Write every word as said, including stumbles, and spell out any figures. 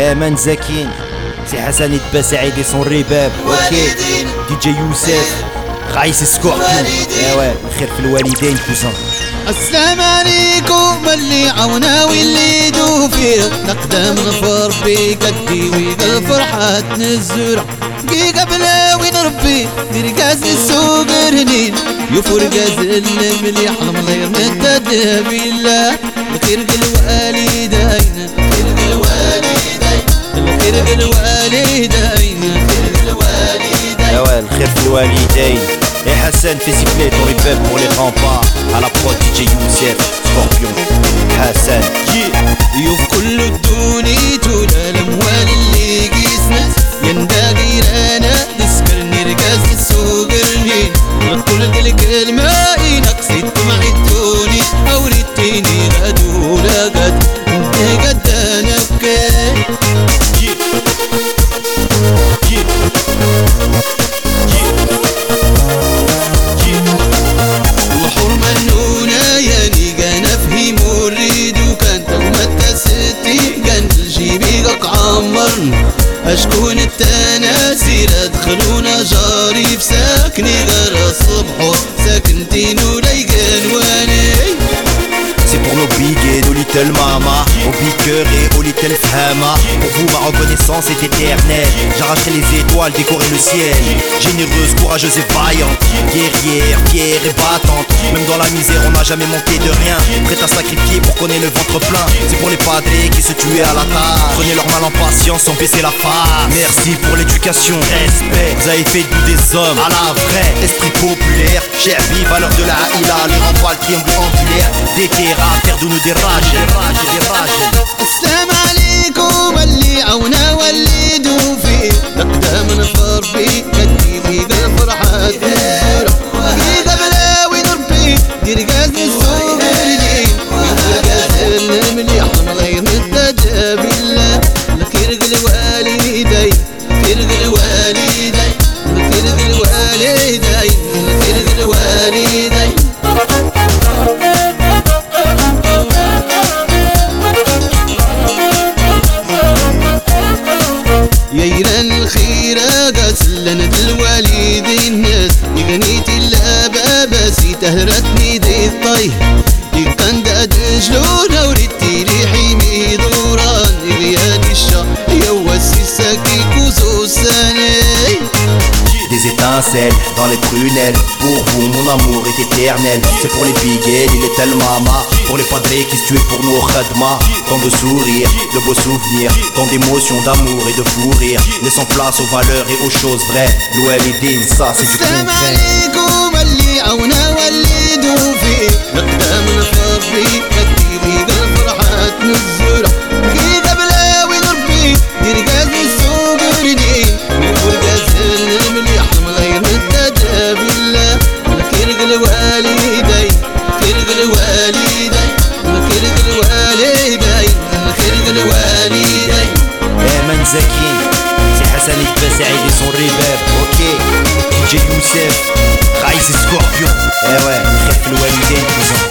Eh man Zakine, c'est Hassan Idba Saïd et son ribab. Ok, D J Youssef, Raïs et Scorpion. Eh ouais, خير في الوالدين cousin. السلام عليكم اللي عونا واللي دوفير نقدم نفر بي قدي ويقى الفرحة تنزل دقيقة بلا وين ربي مرقاز السوق رهنين يفرقاز المليح غير نتدى بالله الخير بالوالدين الخير بالوالدين الخير بالوالدين الخير بالوالدين. Eh ouais, الخير في الوالدين. Et Hassan fait siffler ton ribab pour les remparts. À la prod D J Youssef, Scorpion, Hassan. يوف كل الدوني تولا الاموال اللي قيسنا ينداقي لنا نسكر نرقاز السوق رنين نقول الكلمة ينقصي الطمع الدوني او ريتيني غدولا قد انت قد انا بكي أشكون التناسير أدخلونا جاري في ساكني غير الصبح ساكنتين وليقان واني. C'est pour nos big et nos little mama, au big cœur et au little fama. Pour vous ma reconnaissance est éternelle. J'arracherai les étoiles, décorer le ciel. Généreuse, courageuse et vaillante, guerrière, fière et battante. Même dans la misère on n'a jamais manqué de rien. Prête à sacrifier pour qu'on ait le ventre plein. C'est pour les padres qui se tuaient à la table. Prenez leur mal en patience sans baisser la face. Merci pour l'éducation, respect. Vous avez fait de nous des hommes à la vraie. Esprit populaire, cher vie, valeur de la haïla. Les remparts, le triangle angulaire. Des terrains perdons-nous des rages, des rages, des rages. السلام عليكم اللي عونا واللي دوفي نقدم نفر بي قدي بيقى الفرحة تنزل دقيقة بلا وين ربي ديرقاز السوق رجين يفرقاز المليح غير نتجا بالله الخير الوالدين الخير الوالدين الخير الوالدين الخير الوالدين. يا يران الخير قاسلنا بالوالدين الناس يغنيتي اللابا باسي تهرتني دي الطيه يقند أدجلونا وريتي لي حيمي دوران غياني الشا يوسي ساكي كوزو ساني. Des étincelles dans les prunelles. Pour vous mon amour est éternel. C'est pour les biguets, les little mama. Pour les padres qui se tuaient pour nos khadma. Tant de sourires, de beaux souvenirs. Tant d'émotions, d'amour et de fou rire. Laissant place aux valeurs et aux choses vraies. L'oualidin, ça c'est du concret. Zakine, c'est Hassan Idba Saïd et son ribab. Ok, D J Youssef, Raïs et Scorpion. Eh ouais, خير في الوالدين cousin.